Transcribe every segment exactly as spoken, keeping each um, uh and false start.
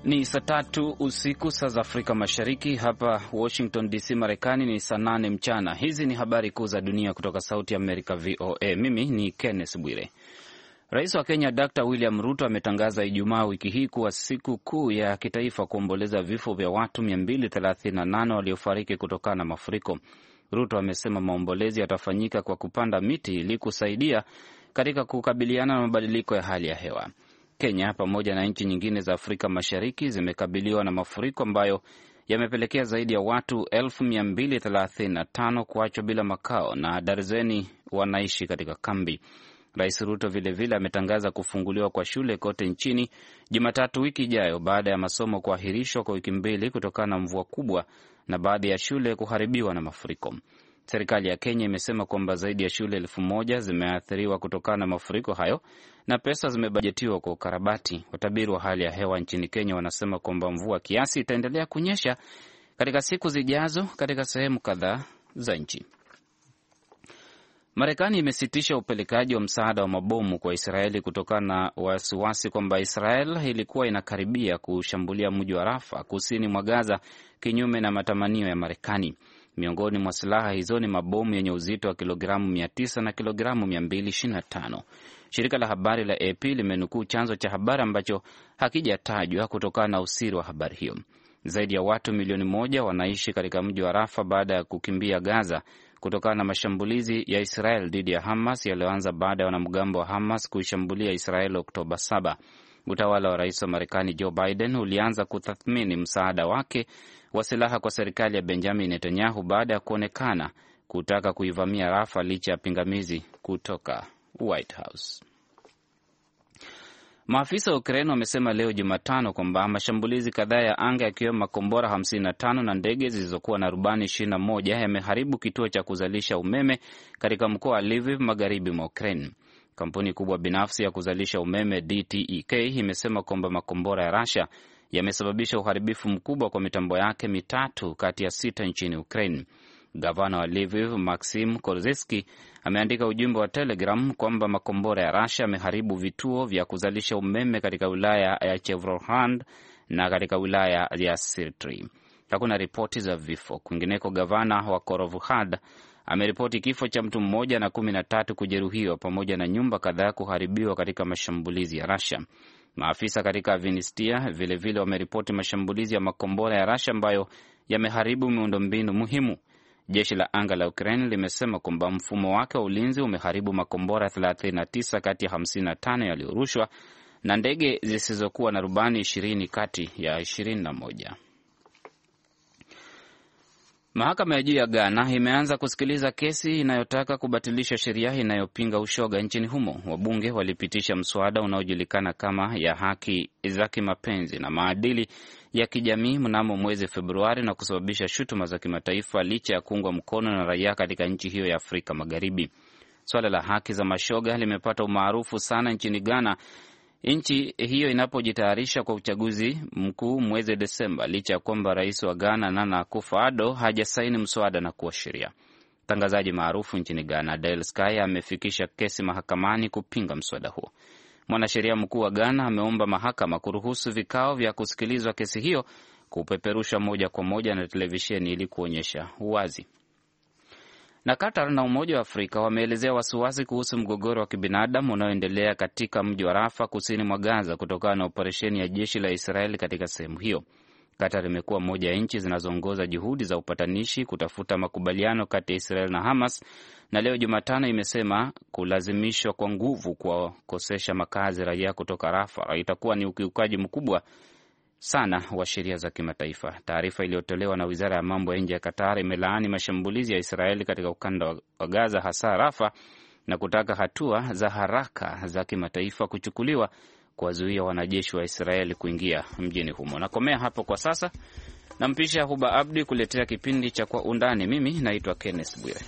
Ni saa tatu usiku saa za Afrika Mashariki. Hapa Washington D C Marekani ni saa nane mchana. Hizi ni habari kuu za dunia kutoka Sauti Amerika V O A. Mimi ni Kenneth Bwire. Rais wa Kenya Doctor William Ruto ametangaza Ijumaa wiki hii kuwa siku kuu ya kitaifa kuomboleza vifo vya watu mia mbili thelathini na nane waliofariki kutokana na mafuriko. Ruto amesema maombolezi yatafanyika kwa kupanda miti ili kusaidia katika kukabiliana na mabadiliko ya hali ya hewa. Kenya pamoja na nchi nyingine za Afrika Mashariki zimekabiliwa na mafuriko ambayo yamepelekea zaidi ya watu elfu mia mbili thelathini na tano kuachwa bila makao na darzeni wanaishi katika kambi. Rais Ruto vilevile ametangaza kufunguliwa kwa shule kote nchini Jumatatu wiki ijayo baada ya masomo kuahirishwa kwa wiki mbili kutokana na mvua kubwa na baadhi ya shule kuharibiwa na mafuriko. Serikali ya Kenya imesema kwamba zaidi ya shule elfu moja zimeathiriwa kutokana na mafuriko hayo na pesa zimebajetiwa kwa ukarabati. Watabiri wa hali ya hewa nchini Kenya wanasema kwamba mvua kiasi itaendelea kunyesha katika siku zijazo katika sehemu kadhaa za nchi. Marekani imesitisha upelekaji wa msaada wa mabomu kwa Israeli kutokana na wasiwasi kwamba Israel ilikuwa inakaribia kushambulia mji wa Rafa kusini mwa Gaza kinyume na matamanio ya Marekani. Miongoni mwa silaha hizo ni mabomu yenye uzito wa kilogramu mia tisa na kilogramu mia mbili ishirini na tano. Shirika la habari la A P limenukuu chanzo cha habari ambacho hakijatajwa kutokana na usiri wa habari hiyo. Zaidi ya watu milioni moja wanaishi katika mji wa Rafa baada ya kukimbia Gaza kutokana na mashambulizi ya Israel dhidi ya Hamas yaliyoanza baada ya wanamgambo wa Hamas kuishambulia Israel Oktoba saba. Utawala wa rais wa Marekani Joe Biden ulianza kutathmini msaada wake wa silaha kwa serikali ya Benjamin Netanyahu baada ya kuonekana kutaka kuivamia Rafa licha ya pingamizi kutoka White House. Maafisa wa Ukraine wamesema leo Jumatano kwamba mashambulizi kadhaa ya anga yakiwemo makombora hamsini na tano na ndege zilizokuwa na rubani ishirini na moja yameharibu kituo cha kuzalisha umeme katika mkoa wa Lviv magharibi mwa Ukraine. Kampuni kubwa binafsi ya kuzalisha umeme D T E K imesema kwamba makombora ya Russia yamesababisha uharibifu mkubwa kwa mitambo yake mitatu kati ya sita nchini Ukraine. Gavana wa Lviv Maxim Korzeski ameandika ujumbe wa Telegram kwamba makombora ya Russia yameharibu vituo vya kuzalisha umeme katika wilaya ya Chevrohand na katika wilaya ya Sirtri. Hakuna ripoti za vifo. Kwingineko, gavana wa Korovuhad ameripoti kifo cha mtu mmoja na kumi na tatu kujeruhiwa pamoja na nyumba kadhaa kuharibiwa katika mashambulizi ya Russia. Maafisa katika Vinistia vilevile wameripoti mashambulizi ya makombora ya Russia ambayo yameharibu miundombinu muhimu. Jeshi la anga la Ukraine limesema kwamba mfumo wake wa ulinzi umeharibu makombora thelathini na tisa kati ya hamsini na tano yaliyorushwa na ndege zisizokuwa na rubani ishirini kati ya ishirini na moja. Mahakama ya juu ya Ghana imeanza kusikiliza kesi inayotaka kubatilisha sheria inayopinga ushoga nchini humo. Wabunge walipitisha mswada unaojulikana kama ya haki za kimapenzi na maadili ya kijamii mnamo mwezi Februari na kusababisha shutuma za kimataifa licha ya kuungwa mkono na raia katika nchi hiyo ya Afrika Magharibi. Swala la haki za mashoga limepata umaarufu sana nchini Ghana, nchi hiyo inapojitayarisha kwa uchaguzi mkuu mwezi Desemba, licha ya kwamba rais wa Ghana Nana Akufo-Addo hajasaini mswada na kuwa sheria. Mtangazaji maarufu nchini Ghana Dale Sky amefikisha kesi mahakamani kupinga mswada huo. Mwanasheria mkuu wa Ghana ameomba mahakama kuruhusu vikao vya kusikilizwa kesi hiyo kupeperusha moja kwa moja na televisheni ili kuonyesha uwazi. Na Qatar na Umoja wa Afrika wameelezea wasiwasi kuhusu mgogoro wa kibinadamu unaoendelea katika mji wa Rafa kusini mwa Gaza kutokana na operesheni ya jeshi la Israeli katika sehemu hiyo. Qatar imekuwa moja ya nchi zinazoongoza juhudi za upatanishi kutafuta makubaliano kati ya Israeli na Hamas, na leo Jumatano imesema kulazimishwa kwa nguvu kuwakosesha makazi raia kutoka Rafa itakuwa ni ukiukaji mkubwa sana wa sheria za kimataifa. Taarifa iliyotolewa na Wizara ya Mambo ya Nje ya Qatar imelaani mashambulizi ya Israeli katika ukanda wa Gaza hasa Rafa na kutaka hatua za haraka za kimataifa kuchukuliwa kuwazuia wanajeshi wa Israeli kuingia mjini humo. Nakomea hapo kwa sasa. Nampisha Huba Abdi kuletea kipindi cha Kwa Undani. Mimi naitwa Kenneth Bwire.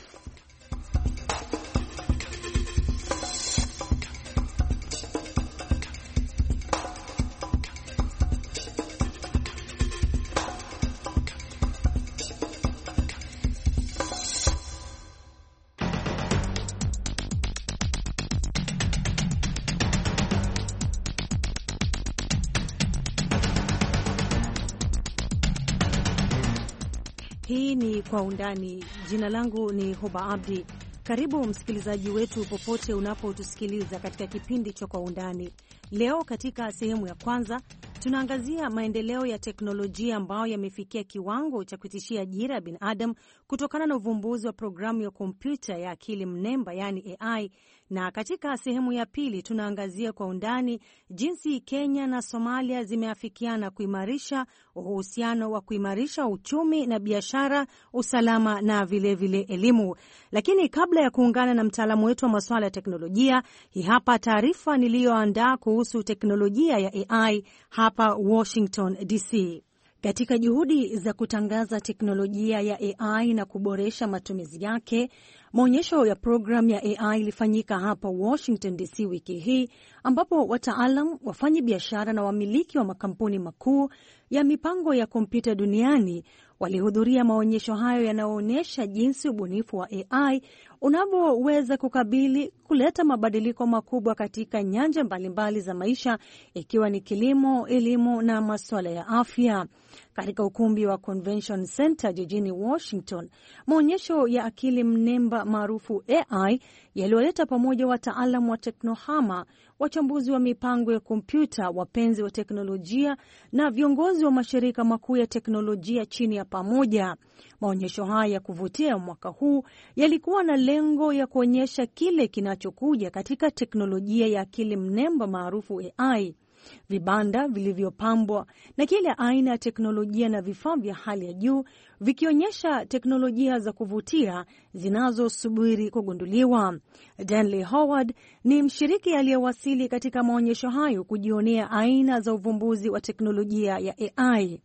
Hii ni Kwa Undani. Jina langu ni Hoba Abdi. Karibu msikilizaji wetu popote unapotusikiliza katika kipindi cha Kwa Undani. Leo katika sehemu ya kwanza tunaangazia maendeleo ya teknolojia ambayo yamefikia kiwango cha kutishia ajira ya binadamu kutokana na uvumbuzi wa programu ya kompyuta ya akili mnemba, yani A I. Na katika sehemu ya pili tunaangazia kwa undani jinsi Kenya na Somalia zimeafikiana kuimarisha uhusiano wa kuimarisha uchumi na biashara, usalama na vilevile vile elimu. Lakini kabla ya kuungana na mtaalamu wetu wa masuala ya teknolojia, hii hapa taarifa niliyoandaa kuhusu teknolojia ya A I hapa Washington D C. Katika juhudi za kutangaza teknolojia ya A I na kuboresha matumizi yake, maonyesho ya programu ya A I ilifanyika hapa Washington D C wiki hii, ambapo wataalam, wafanyi biashara na wamiliki wa makampuni makuu ya mipango ya kompyuta duniani walihudhuria maonyesho hayo yanayoonyesha jinsi ubunifu wa A I unavyoweza kukabili kuleta mabadiliko makubwa katika nyanja mbalimbali za maisha, ikiwa ni kilimo, elimu na masuala ya afya. Katika ukumbi wa Convention Center jijini Washington, maonyesho ya akili mnemba maarufu A I yalioleta pamoja wataalamu wa teknohama, wachambuzi wa mipango ya kompyuta, wapenzi wa teknolojia na viongozi wa mashirika makuu ya teknolojia chini ya pamoja. Maonyesho haya ya kuvutia mwaka huu yalikuwa na lengo ya kuonyesha kile kinachokuja katika teknolojia ya akili mnemba maarufu A I. Vibanda vilivyopambwa na kila aina ya teknolojia na vifaa vya hali ya juu vikionyesha teknolojia za kuvutia zinazosubiri kugunduliwa. Danley Howard ni mshiriki aliyewasili katika maonyesho hayo kujionea aina za uvumbuzi wa teknolojia ya A I.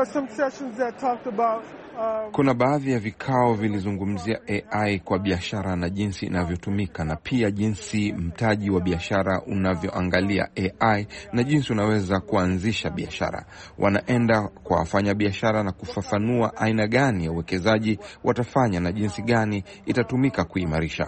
Kuna baadhi ya vikao vilizungumzia A I kwa biashara na jinsi inavyotumika, na pia jinsi mtaji wa biashara unavyoangalia A I na jinsi unaweza kuanzisha biashara. Wanaenda kwa wafanya biashara na kufafanua aina gani ya uwekezaji watafanya na jinsi gani itatumika kuimarisha.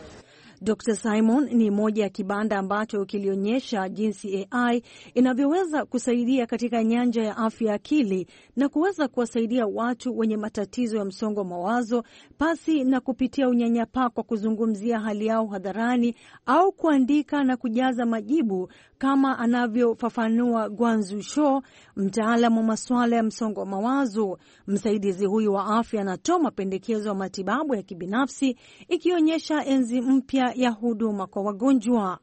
Doctor Simon ni moja ya kibanda ambacho kilionyesha jinsi A I inavyoweza kusaidia katika nyanja ya afya akili na kuweza kuwasaidia watu wenye matatizo ya msongo wa mawazo pasi na kupitia unyanyapaa kwa kuzungumzia hali yao hadharani au kuandika na kujaza majibu, kama anavyofafanua Gwanzu Shaw, mtaalamu wa masuala ya msongo wa mawazo. Msaidizi huyu wa afya anatoa mapendekezo ya matibabu ya kibinafsi, ikionyesha enzi mpya ya huduma kwa wagonjwa.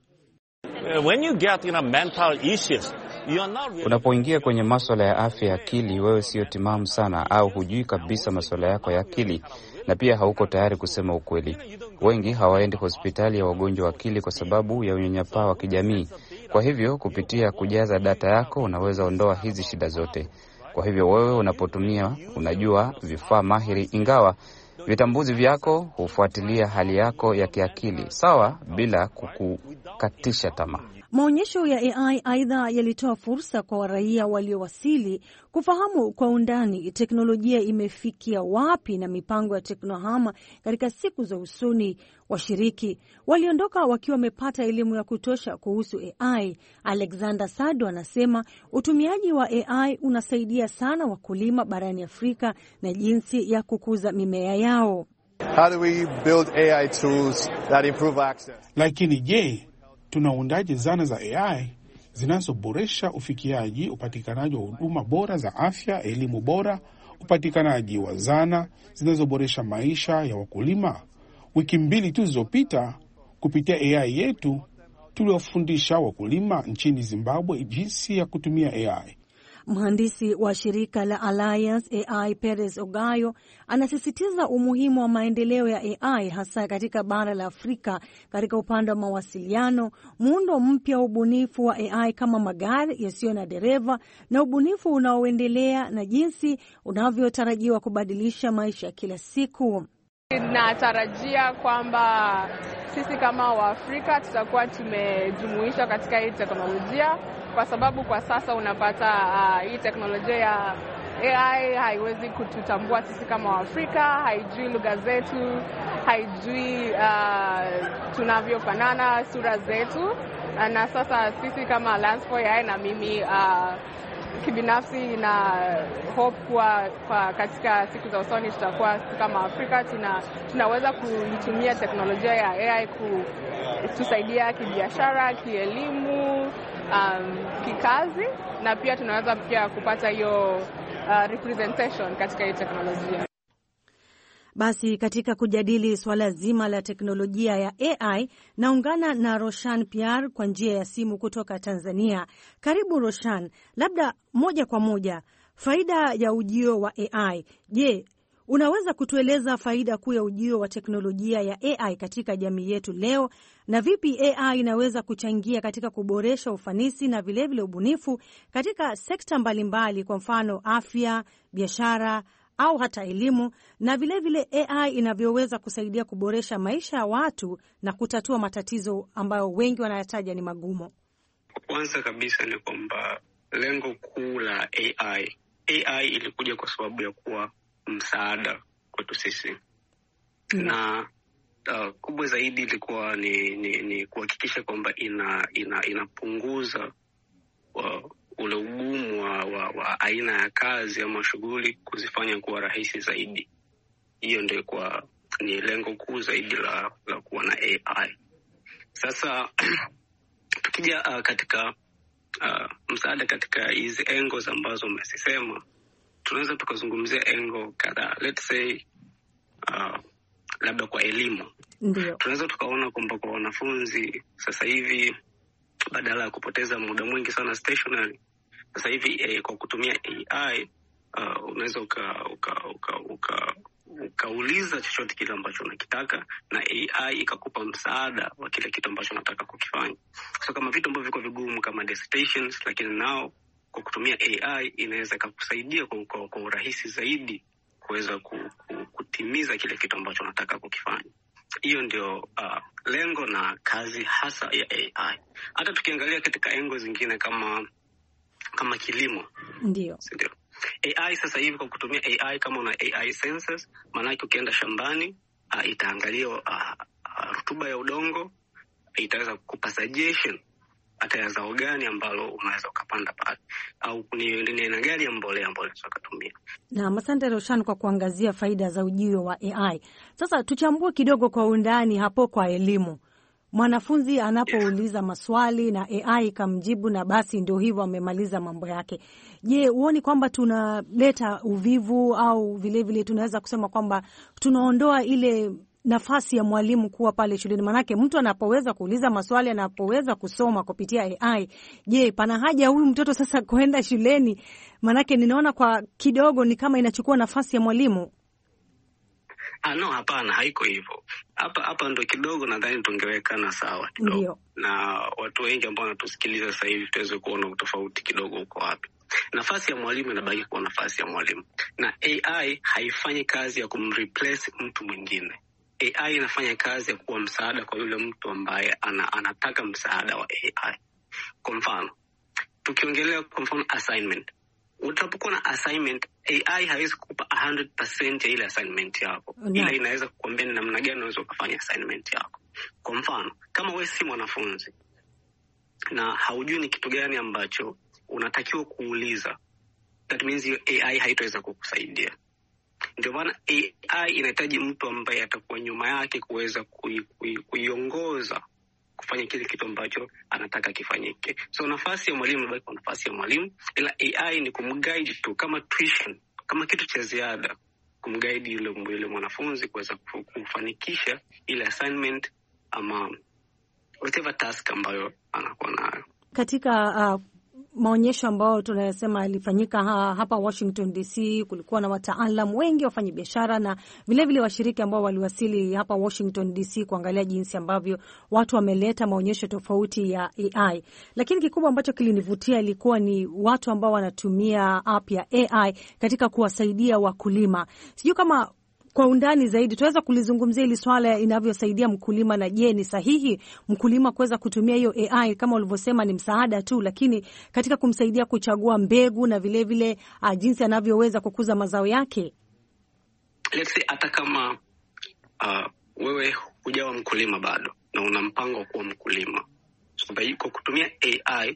When you get, you know, mental issues, you are not really... Unapoingia kwenye masuala ya afya ya akili, wewe sio timamu sana au hujui kabisa masuala yako ya akili, na pia hauko tayari kusema ukweli. Wengi hawaendi hospitali ya wagonjwa wa akili kwa sababu ya unyanyapaa wa kijamii. Kwa hivyo kupitia kujaza data yako unaweza ondoa hizi shida zote. Kwa hivyo wewe unapotumia, unajua vifaa mahiri, ingawa vitambuzi vyako hufuatilia hali yako ya kiakili sawa, bila kukukatisha tamaa. Maonyesho ya A I aidha yalitoa fursa kwa raia waliowasili kufahamu kwa undani teknolojia imefikia wapi na mipango ya teknohama katika siku za usoni. Washiriki waliondoka wakiwa wamepata elimu ya kutosha kuhusu A I. Alexander Sado anasema utumiaji wa A I unasaidia sana wakulima barani Afrika na jinsi ya kukuza mimea yao. How do we build A I tools that improve access? Lakini je, tunaundaje zana za A I zinazoboresha ufikiaji, upatikanaji wa huduma bora za afya, elimu bora, upatikanaji wa zana zinazoboresha maisha ya wakulima? Wiki mbili tu zilizopita, kupitia A I yetu tuliwafundisha wakulima nchini Zimbabwe jinsi ya kutumia A I. Mhandisi wa shirika la Alliance A I Perez Ogayo anasisitiza umuhimu wa maendeleo ya A I hasa katika bara la Afrika katika upande wa mawasiliano, muundo mpya wa ubunifu wa A I kama magari yasiyo na dereva na ubunifu unaoendelea na jinsi unavyotarajiwa kubadilisha maisha kila siku. Natarajia kwamba sisi kama Waafrika tutakuwa tumejumuishwa katika hii teknolojia, kwa sababu kwa sasa unapata uh, hii teknolojia ya A I haiwezi kututambua sisi kama Waafrika, haijui lugha zetu, haijui uh, tunavyofanana, sura zetu. Na sasa sisi kama Alliance for A I na mimi uh, kibinafsi na hope kwa, kwa katika siku za usoni tutakuwa kama Afrika tuna, tunaweza kuitumia teknolojia ya A I kutusaidia kibiashara, kielimu, um, kikazi, na pia tunaweza pia kupata hiyo uh, representation katika hii teknolojia. Basi katika kujadili swala zima la teknolojia ya A I, naungana na Roshan Pierre kwa njia ya simu kutoka Tanzania. Karibu Roshan, labda moja kwa moja, faida ya ujio wa A I. Je, unaweza kutueleza faida kuu ya ujio wa teknolojia ya A I katika jamii yetu leo, na vipi A I inaweza kuchangia katika kuboresha ufanisi na vilevile vile ubunifu katika sekta mbalimbali, kwa mfano afya, biashara au hata elimu, na vilevile vile A I inavyoweza kusaidia kuboresha maisha ya watu na kutatua matatizo ambayo wengi wanayataja ni magumu? Kwanza kabisa ni kwamba lengo kuu la A I, A I ilikuja kwa sababu ya kuwa msaada kwetu sisi. Mm. Na uh, kubwa zaidi ilikuwa ni, ni, ni kuhakikisha kwamba ina, ina, inapunguza uh, ule ugumu wa, wa, wa aina ya kazi ama shughuli kuzifanya kuwa rahisi zaidi. Hiyo ndio kwa ni lengo kuu zaidi la, la kuwa na A I. Sasa tukija uh, katika uh, msaada katika hizi angles ambazo umesema, tunaweza tukazungumzia engo kadhaa. Let's say uh, labda kwa elimu. Ndiyo. Tunaweza tukaona kwamba kwa wanafunzi sasa hivi badala ya kupoteza muda mwingi sana stationary, sasa hivi eh, kwa kutumia A I uh, unaweza uka, uka, uka, uka, ukauliza chochote kile ambacho unakitaka na A I ikakupa msaada wa kile kitu ambacho unataka kukifanya. So kama vitu ambavyo viko vigumu kama dissertations, lakini nao kwa kutumia A I inaweza kukusaidia kwa, kwa, kwa urahisi zaidi kuweza ku, ku, kutimiza kile kitu ambacho unataka kukifanya. Hiyo ndio uh, lengo na kazi hasa ya A I. Hata tukiangalia katika engo zingine kama kama kilimo. Ndio. Ndio. A I sasa hivi kwa kutumia A I, kama una A I sensors, maana yake ukienda shambani uh, itaangalia uh, uh, rutuba ya udongo, itaweza kukupa suggestion hata ya zao gani ambalo unaweza ukapanda pale, au ni ni aina gani ya mbolea ambayo unaweza kutumia. Na asante Roshan kwa kuangazia faida za ujio wa A I. Sasa tuchambue kidogo kwa undani hapo kwa elimu. Mwanafunzi anapouliza maswali na A I kamjibu na basi ndio hivyo amemaliza mambo yake. Je, uoni kwamba tunaleta uvivu au vile vile tunaweza kusema kwamba tunaondoa ile nafasi ya mwalimu kuwa pale shuleni? Manake mtu anapoweza kuuliza maswali, anapoweza kusoma kupitia A I, je, pana haja huyu mtoto sasa kwenda shuleni? Manake ninaona kwa kidogo ni kama inachukua nafasi ya mwalimu. Ah, no, hapana, haiko hivyo. Hapa hapa ndo kidogo nadhani tungewekana sawa kidogo. Ndiyo. Na watu wengi ambao wanatusikiliza sasa hivi tuweze kuona utofauti kidogo uko wapi. Nafasi ya mwalimu inabaki kuwa nafasi ya mwalimu. Na A I haifanyi kazi ya kumreplace mtu mwingine. A I inafanya kazi ya kuwa msaada kwa yule mtu ambaye ana, anataka msaada wa A I. Kwa mfano, tukiongelea kwa mfano assignment. Utapokuwa na assignment, A I haiwezi kukupa one hundred percent ya ile assignment yako. No. Ila inaweza kukuambia ni namna gani unaweza kufanya assignment yako. Kwa mfano, kama wewe si mwanafunzi na haujui ni kitu gani ambacho unatakiwa kuuliza, that means your A I haitaweza kukusaidia. Ndio maana A I inahitaji mtu ambaye atakuwa nyuma yake kuweza kuiongoza kufanya kile kitu ambacho anataka kifanyike. So nafasi ya mwalimu bado kwa nafasi ya mwalimu, ila A I ni kumguide tu kama tuition, kama kitu cha ziada, kumguide yule yule mwanafunzi kuweza kufanikisha ile assignment ama whatever task ambayo anakuwa nayo. Katika uh, maonyesho ambao tunasema yalifanyika ha, hapa Washington D C, kulikuwa na wataalamu wengi, wafanyabiashara na vile vile washiriki ambao waliwasili hapa Washington D C kuangalia jinsi ambavyo watu wameleta maonyesho tofauti ya A I. Lakini kikubwa ambacho kilinivutia ilikuwa ni watu ambao wanatumia app ya A I katika kuwasaidia wakulima. Sijui kama kwa undani zaidi tunaweza kulizungumzia hili swala inavyosaidia mkulima, na je, ni sahihi mkulima kuweza kutumia hiyo A I kama ulivyosema ni msaada tu, lakini katika kumsaidia kuchagua mbegu na vile vile uh, jinsi anavyoweza kukuza mazao yake? Let's say hata kama uh, wewe hujawa mkulima bado na una mpango wa kuwa mkulima, so kwa kutumia A I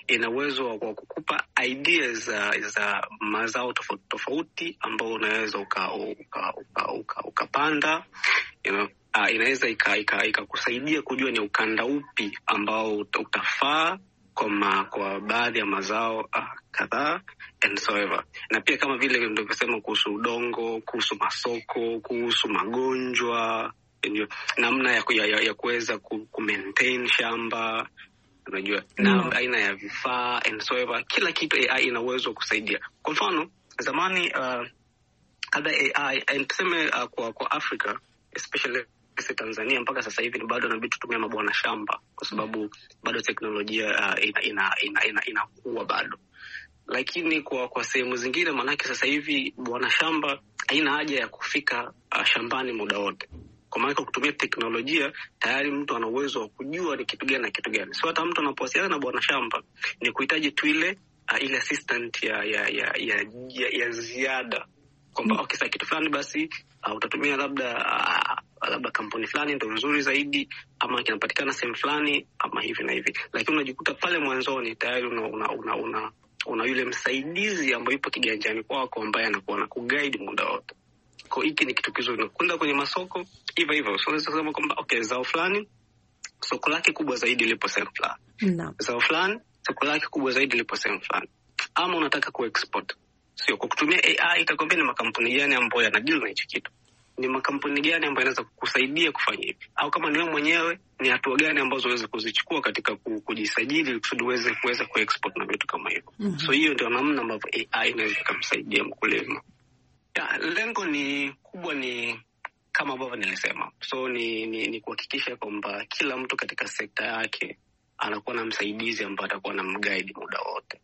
ina uwezo wa kukupa ideas za, za mazao tofauti tofauti ambao unaweza uka, uka, uka, uka, ukapanda, you know. Uh, inaweza ikakusaidia ika, ika kujua ni ukanda upi ambao utafaa kwa, ma, kwa baadhi ya mazao uh, kadhaa and so ever. Na pia kama vile nilivyosema kuhusu udongo, kuhusu masoko, kuhusu magonjwa, namna ya, ya, ya kuweza ku, ku maintain shamba, unajua, na mm. aina ya vifaa and so ever. Kila kitu A I ina uwezo kusaidia. Kwa mfano, zamani uh, kada A I, tuseme uh, kwa, kwa Afrika, especially Tanzania, mpaka sasa hivi bado inabidi tutumia mabwana shamba kwa sababu bado teknolojia uh, ina ina ina, ina, ina bado. Lakini kwa kwa sehemu zingine, manake sasa hivi bwana shamba haina haja ya kufika uh, shambani muda wote. Kwa maana kutumia teknolojia tayari mtu ana uwezo wa kujua ni kitu gani na kitu gani. So hata mtu anapowasiliana na bwana shamba ni kuhitaji tu ile uh, ile assistant ya ya ya ya, ya, ya ziada kwamba mm. okay, sasa kitu fulani basi uh, utatumia labda uh, labda kampuni fulani ndio nzuri zaidi, ama kinapatikana sehemu fulani ama hivi na hivi. Lakini unajikuta pale mwanzoni tayari una una una, una, una yule msaidizi ambaye yupo kiganjani kwako ambaye anakuwa na kuguide muda wote. Kwa hiki ni kitu kizuri. Unakwenda kwenye masoko hivyo hivyo. So unaweza kusema kwamba okay, zao fulani soko lake kubwa zaidi lipo sehemu fulani. No. Zao fulani soko lake kubwa zaidi lipo sehemu fulani. Ama unataka kuexport. Sio kwa kutumia A I itakwambia ni makampuni gani ambayo yanadeal na hicho kitu. Ni makampuni gani ambayo yanaweza kukusaidia kufanya hivi. Au kama ni wewe mwenyewe ni hatua gani ambazo uweze kuzichukua katika kujisajili kusudi uweze kuweza kuexport na vitu kama hivyo. Mm-hmm. So hiyo ndio namna ambavyo A I inaweza kumsaidia mkulima. Ya, lengo ni kubwa, ni kama ambavyo nilisema. So ni ni, ni kuhakikisha kwamba kila mtu katika sekta yake anakuwa na msaidizi ambaye atakuwa na mguide muda wote.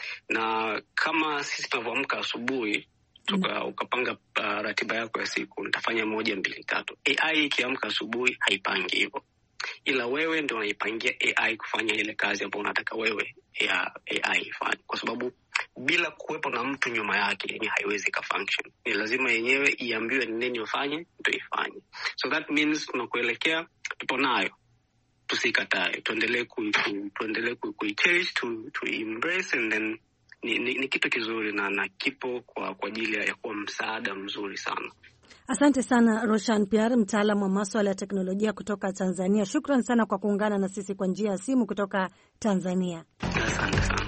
Na kama sisi tunavyoamka asubuhi tuka mm. ukapanga uh, ratiba yako ya siku, nitafanya moja mbili tatu. A I ikiamka asubuhi haipangi hivyo. Ila wewe ndio unaipangia A I kufanya ile kazi ambayo unataka wewe ya A I ifanye. Kwa sababu bila kuwepo na mtu nyuma yake yenyewe haiwezi ka function. Ni lazima yenyewe iambiwe ni nini ufanye ndio ifanye. So that means tunakuelekea tupo nayo. Tusikatae, tuendelee ku tuendelee ku change to to embrace, and then ni, ni, ni kitu kizuri na na kipo kwa kwa ajili ya kuwa msaada mzuri sana. Asante sana Roshan Pierre, mtaalamu wa masuala ya teknolojia kutoka Tanzania. Shukran sana kwa kuungana na sisi kwa njia ya simu kutoka Tanzania. Asante sana.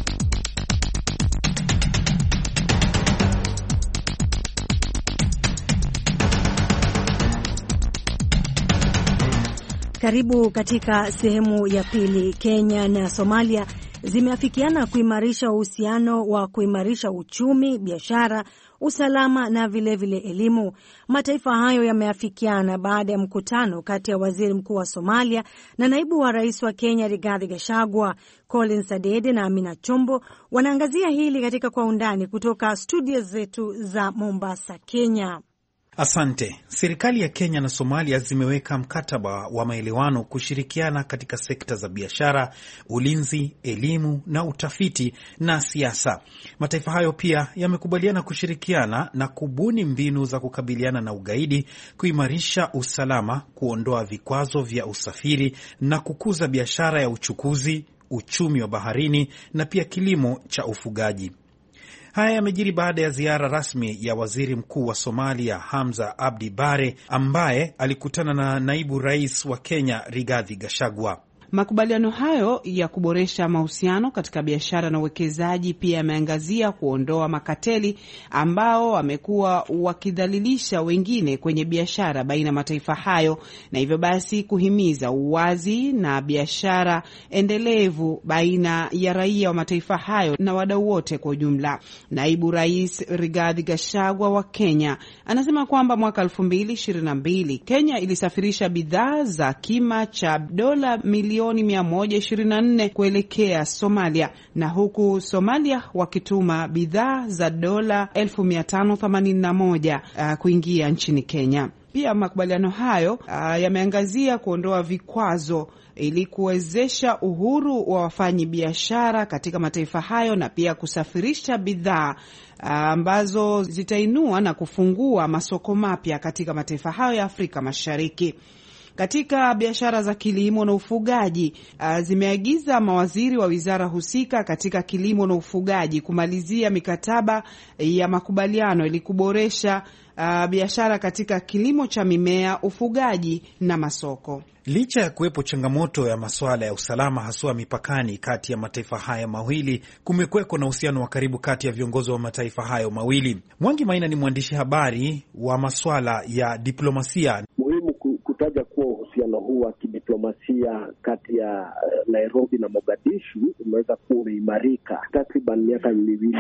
Karibu katika sehemu ya pili. Kenya na Somalia zimeafikiana kuimarisha uhusiano wa kuimarisha uchumi, biashara, usalama na vile vile elimu. Mataifa hayo yameafikiana baada ya mkutano kati ya waziri mkuu wa Somalia na naibu wa rais wa Kenya Rigathi Gachagua. Collins Adede na Amina Chombo wanaangazia hili katika kwa undani kutoka studio zetu za Mombasa, Kenya. Asante. Serikali ya Kenya na Somalia zimeweka mkataba wa maelewano kushirikiana katika sekta za biashara, ulinzi, elimu na utafiti na siasa. Mataifa hayo pia yamekubaliana kushirikiana na kubuni mbinu za kukabiliana na ugaidi, kuimarisha usalama, kuondoa vikwazo vya usafiri na kukuza biashara ya uchukuzi, uchumi wa baharini na pia kilimo cha ufugaji. Haya yamejiri baada ya ziara rasmi ya waziri mkuu wa Somalia Hamza Abdi Bare, ambaye alikutana na naibu rais wa Kenya Rigathi Gachagua. Makubaliano hayo ya kuboresha mahusiano katika biashara na uwekezaji pia yameangazia kuondoa makateli ambao wamekuwa wakidhalilisha wengine kwenye biashara baina ya mataifa hayo, na hivyo basi kuhimiza uwazi na biashara endelevu baina ya raia wa mataifa hayo na wadau wote kwa ujumla. Naibu Rais Rigathi Gachagua wa Kenya anasema kwamba mwaka elfu mbili ishirini na mbili Kenya ilisafirisha bidhaa za kima cha dola milioni mia moja ishirini na nne kuelekea Somalia, na huku Somalia wakituma bidhaa za dola elfu mia tano themanini na moja uh, kuingia nchini Kenya. Pia makubaliano hayo uh, yameangazia kuondoa vikwazo ili kuwezesha uhuru wa wafanyi biashara katika mataifa hayo na pia kusafirisha bidhaa ambazo zitainua na kufungua masoko mapya katika mataifa hayo ya Afrika Mashariki. Katika biashara za kilimo na ufugaji, uh, zimeagiza mawaziri wa wizara husika katika kilimo na ufugaji kumalizia mikataba ya makubaliano ili kuboresha uh, biashara katika kilimo cha mimea, ufugaji na masoko. Licha ya kuwepo changamoto ya masuala ya usalama haswa mipakani kati ya mataifa haya mawili, kumekuweko na uhusiano wa karibu kati ya viongozi wa mataifa hayo mawili. Mwangi Maina ni mwandishi habari wa masuala ya diplomasia. Muhimu kutaja kuwa uhusiano huu wa kidiplomasia kati ya Nairobi na Mogadishu umeweza kuwa umeimarika takriban miaka miwili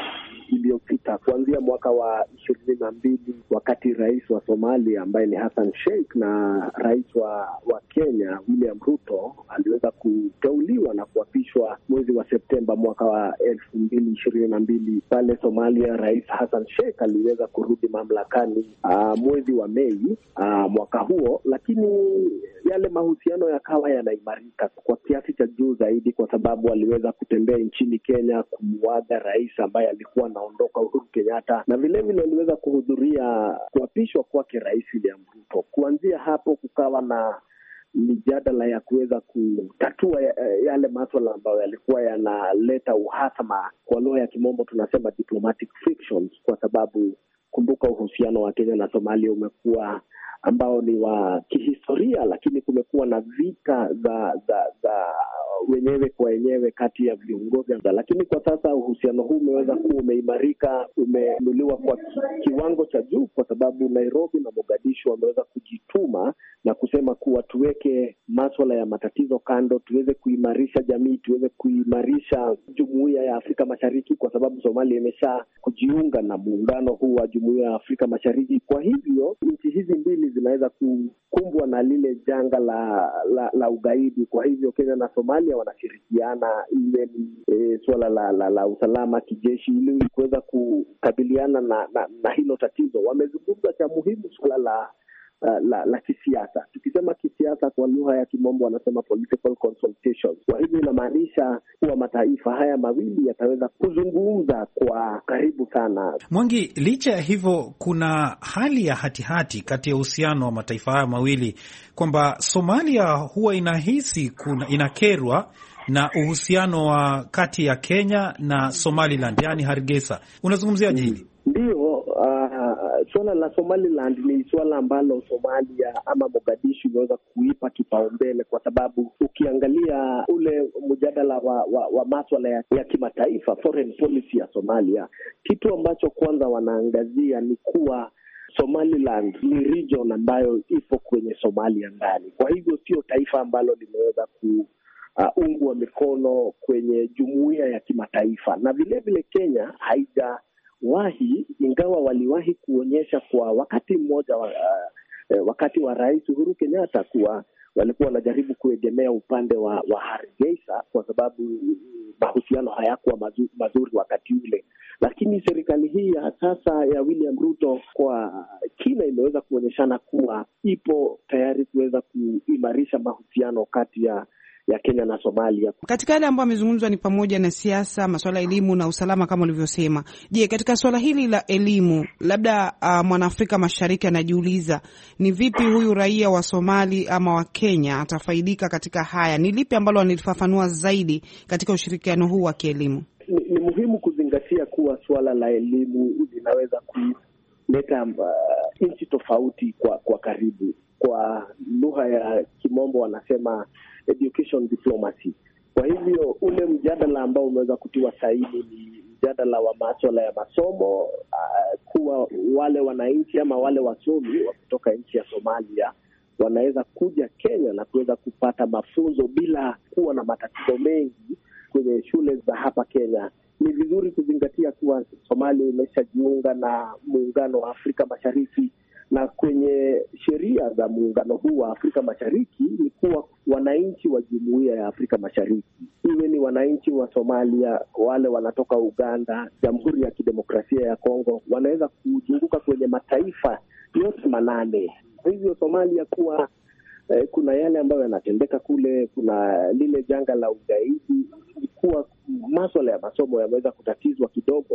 iliyopita, kuanzia mwaka wa ishirini na mbili wakati rais wa Somalia ambaye ni Hassan Sheikh na rais wa wa Kenya William Ruto aliweza kuteuliwa na kuapishwa mwezi wa Septemba mwaka wa elfu mbili ishirini na mbili. Pale Somalia rais Hassan Sheikh aliweza kurudi mamlakani uh, mwezi wa Mei uh, mwaka huo, lakini yale mahusiano yakawa yanaimarika kwa kiasi cha juu zaidi, kwa sababu aliweza kutembea nchini Kenya kumuaga rais ambaye alikuwa anaondoka Uhuru Kenyatta, na vile vile aliweza kuhudhuria kuapishwa kwake rais William Ruto. Kuanzia hapo kukawa na mijadala ya kuweza kutatua yale masuala ambayo yalikuwa yanaleta uhasama, kwa lugha ya kimombo tunasema diplomatic frictions, kwa sababu kumbuka uhusiano wa Kenya na Somalia umekuwa ambao ni wa kihistoria, lakini kumekuwa na vita za za za wenyewe kwa wenyewe kati ya viongozi. Lakini kwa sasa uhusiano huu umeweza kuwa umeimarika, umeinuliwa kwa ki, kiwango cha juu, kwa sababu Nairobi na Mogadishu wameweza kujituma na kusema kuwa tuweke masuala ya matatizo kando, tuweze kuimarisha jamii, tuweze kuimarisha Jumuiya ya Afrika Mashariki, kwa sababu Somalia imesha kujiunga na muungano huu wa Jumuiya ya Afrika Mashariki. Kwa hivyo nchi hizi mbili zinaweza kukumbwa na lile janga la la, la ugaidi. Kwa hivyo Kenya na Somalia wanashirikiana ile e, suala la, la la usalama kijeshi ili kuweza kukabiliana na, na na hilo tatizo. Wamezungumza cha muhimu suala la La, la, la kisiasa. Tukisema kisiasa kwa lugha ya kimombo wanasema political consultations. Kwa hivyo inamaanisha kuwa mataifa haya mawili yataweza kuzungumza kwa karibu sana. Mwangi, licha ya hivyo kuna hali ya hatihati kati ya uhusiano wa mataifa haya mawili, kwamba Somalia huwa inahisi kuna inakerwa na uhusiano wa kati ya Kenya na Somaliland, yani Hargeisa. Unazungumziaje hili? Ndio, uh, suala la Somaliland ni suala ambalo Somalia ama Mogadishu imeweza kuipa kipaumbele, kwa sababu ukiangalia ule mjadala wa, wa, wa masuala ya, ya kimataifa, foreign policy ya Somalia, kitu ambacho kwanza wanaangazia ni kuwa Somaliland ni region ambayo ipo kwenye Somalia ndani. Kwa hivyo sio taifa ambalo limeweza ku uh, ungwa mikono kwenye jumuiya ya kimataifa. Na vile vile Kenya haija wahi, ingawa waliwahi kuonyesha kwa wakati mmoja wa, uh, wakati wa Rais Uhuru Kenyatta kuwa walikuwa wanajaribu kuegemea upande wa, wa Hargeisa, kwa sababu mahusiano hayakuwa mazuri, mazuri wakati ule. Lakini serikali hii ya sasa ya William Ruto kwa kina imeweza kuonyeshana kuwa ipo tayari kuweza kuimarisha mahusiano kati ya ya Kenya na Somalia. Katika yale ambayo amezungumzwa ni pamoja na siasa, masuala ya elimu na usalama kama ulivyosema. Je, katika swala hili la elimu, labda uh, Mwanaafrika Mashariki anajiuliza ni vipi huyu raia wa Somali ama wa Kenya atafaidika katika haya? Ni lipi ambalo analifafanua zaidi katika ushirikiano huu wa kielimu? Ni, ni muhimu kuzingatia kuwa swala la elimu linaweza kuleta uh, nchi tofauti kwa kwa karibu. Kwa lugha ya kimombo wanasema education diplomacy. Kwa hivyo ule mjadala ambao umeweza kutiwa saini ni mjadala wa masuala ya masomo, uh, kuwa wale wananchi ama wale wasomi wa kutoka nchi ya Somalia wanaweza kuja Kenya na kuweza kupata mafunzo bila kuwa na matatizo mengi kwenye shule za hapa Kenya. Ni vizuri kuzingatia kuwa Somalia imeshajiunga na muungano wa Afrika Mashariki, na kwenye sheria za muungano huu wa Afrika Mashariki ni kuwa wananchi wa Jumuiya ya Afrika Mashariki, iwe ni wananchi wa Somalia, wale wanatoka Uganda, Jamhuri ya Kidemokrasia ya Kongo, wanaweza kuzunguka kwenye mataifa yote manane. Hivyo Somalia kuwa eh, kuna yale ambayo yanatendeka kule, kuna lile janga la ugaidi, ni kuwa masuala ya masomo yameweza kutatizwa kidogo.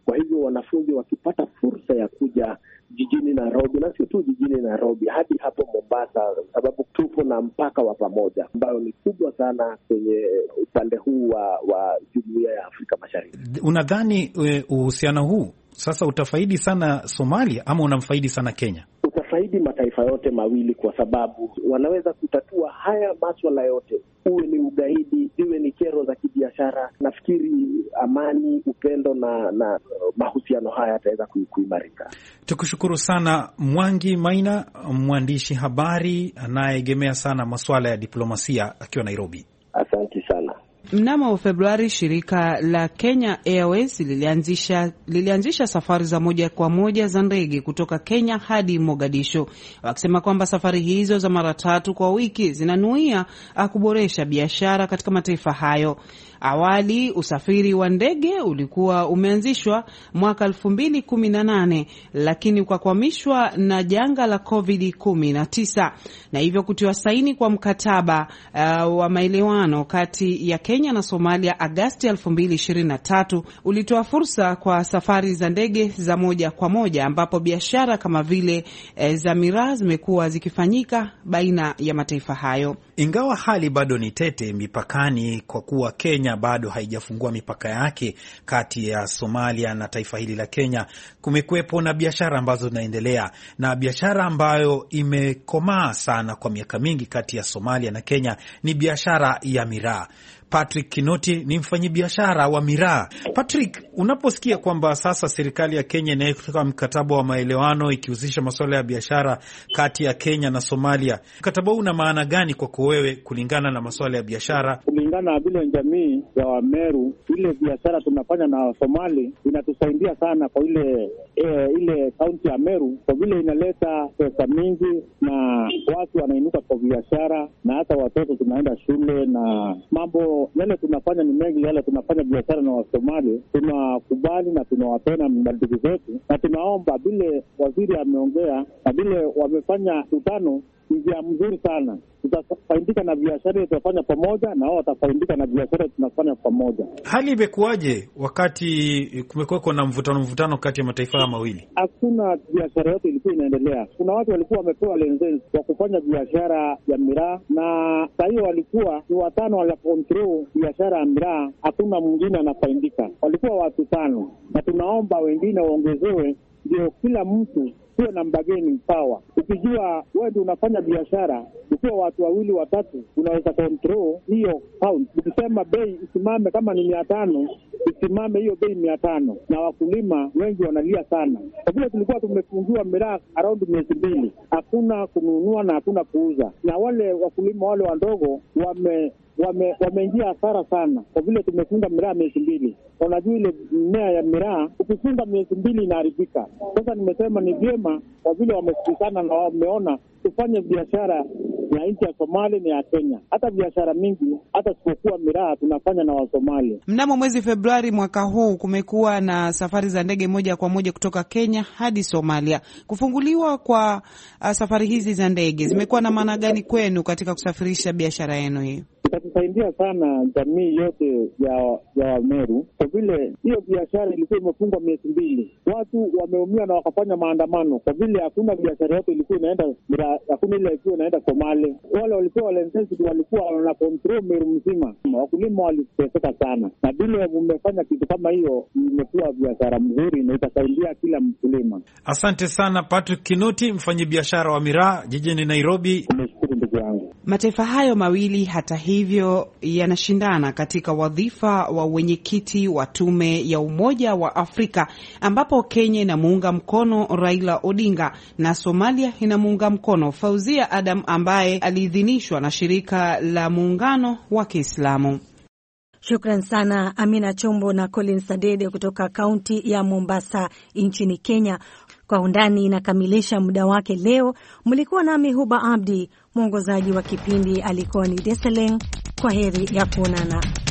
Kwa hivyo wanafunzi wakipata fursa ya kuja jijini Nairobi, na sio tu jijini Nairobi, hadi hapo Mombasa, sababu tupo na mpaka wa pamoja ambayo ni kubwa sana kwenye upande huu wa, wa Jumuiya ya Afrika Mashariki. Unadhani uhusiano huu sasa utafaidi sana Somalia ama unamfaidi sana Kenya? Utafaidi mataifa yote mawili, kwa sababu wanaweza kutatua haya masuala yote, uwe ni ugaidi, iwe ni kero za kibiashara. Nafikiri amani, upendo na, na mahusiano haya yataweza kuimarika. Tukushukuru sana Mwangi Maina, mwandishi habari anayeegemea sana masuala ya diplomasia akiwa Nairobi. Asante sana. Mnamo Februari, shirika la Kenya Airways lilianzisha lilianzisha safari za moja kwa moja za ndege kutoka Kenya hadi Mogadishu, wakisema kwamba safari hizo za mara tatu kwa wiki zinanuia kuboresha biashara katika mataifa hayo. Awali usafiri wa ndege ulikuwa umeanzishwa mwaka elfu mbili kumi na nane, lakini ukakwamishwa na janga la covid kumi na tisa na hivyo kutiwa saini kwa mkataba uh, wa maelewano kati ya Kenya na Somalia Agosti elfu mbili ishirini na tatu. Ulitoa fursa kwa safari za ndege za moja kwa moja, ambapo biashara kama vile eh, za miraa zimekuwa zikifanyika baina ya mataifa hayo. Ingawa hali bado ni tete mipakani, kwa kuwa Kenya bado haijafungua mipaka yake kati ya Somalia na taifa hili la Kenya, kumekuwepo na biashara ambazo zinaendelea, na biashara ambayo imekomaa sana kwa miaka mingi kati ya Somalia na Kenya ni biashara ya miraa. Patrick Kinoti ni mfanyabiashara wa miraa. Patrick, unaposikia kwamba sasa serikali ya Kenya inaweka mkataba wa maelewano ikihusisha masuala ya biashara kati ya Kenya na Somalia, mkataba huu una maana gani kwako wewe kulingana na masuala ya biashara? Kulingana na vile jamii ya Wameru, ile biashara tunafanya na Somali inatusaidia sana kwa ile e, ile kaunti ya Meru, kwa vile inaleta pesa mingi na watu wanainuka kwa biashara, na hata watoto tunaenda shule, na mambo yale tunafanya ni mengi. Yale tunafanya biashara na Wasomali tunakubali na tunawapenda ndugu zetu, na tunaomba vile waziri ameongea na vile wamefanya mkutano, njia mzuri sana. Tutafaidika na biashara tutafanya pamoja, na wao watafaidika na biashara tunafanya pamoja. Hali imekuwaje wakati kumekuwa na mvutano mvutano kati ya mataifa haya mawili? Hakuna biashara yote ilikuwa inaendelea. Kuna watu walikuwa wamepewa license kwa kufanya biashara ya miraa, na saa hiyo walikuwa ni watano wala control biashara ya miraa, hakuna mwingine anafaidika. Walikuwa watu tano, na tunaomba wengine waongezewe ndio kila mtu sio na bargaining power. Ukijua wewe ndio unafanya biashara, ukiwa watu wawili watatu unaweza control hiyo pound. Ukisema bei isimame kama ni mia tano, isimame hiyo bei mia tano, na wakulima wengi wanalia sana. Kwa vile tulikuwa tumefungiwa miraa around miezi mbili, hakuna kununua na hakuna kuuza, na wale wakulima wale wadogo wame wame wameingia hasara sana, kwa vile tumefunga miraa miezi mbili. Unajua ile mmea ya miraa ukifunga miezi mbili inaharibika. Sasa nimesema ni vyema, kwa vile wamesikizana na wameona tufanye biashara ya nchi ya Somalia na ya Kenya. Hata biashara mingi, hata sipokuwa miraa tunafanya na Wasomali. Mnamo mwezi Februari mwaka huu kumekuwa na safari za ndege moja kwa moja kutoka Kenya hadi Somalia. Kufunguliwa kwa uh, safari hizi za ndege zimekuwa na maana gani kwenu katika kusafirisha biashara yenu hii? Itatusaidia sana jamii yote ya ya Wameru, kwa vile hiyo biashara ilikuwa imefungwa miezi mbili. Watu wameumia na wakafanya maandamano, kwa vile hakuna biashara yote ilikuwa inaenda, hakuna ile ilikuwa inaenda Somali. Wale walikuwa license walikuwa wana control Meru mzima. Wakulima waliteseka sana, na vile mmefanya kitu kama hiyo, imekuwa biashara mzuri na itasaidia kila mkulima. Asante sana Patrick Kinoti, mfanyabiashara wa miraa jijini Nairobi. Nimeshukuru ndugu yangu. Mataifa hayo mawili hata hivyo yanashindana katika wadhifa wa wenyekiti wa tume ya Umoja wa Afrika, ambapo Kenya inamuunga mkono Raila Odinga na Somalia inamuunga mkono Fauzia Adam ambaye aliidhinishwa na shirika la muungano wa Kiislamu. Shukran sana Amina Chombo na Colin Sadede kutoka kaunti ya Mombasa nchini Kenya. Kwa Undani inakamilisha muda wake leo. Mlikuwa nami Huba Abdi, mwongozaji wa kipindi alikuwa ni Deseleng. Kwa heri ya kuonana.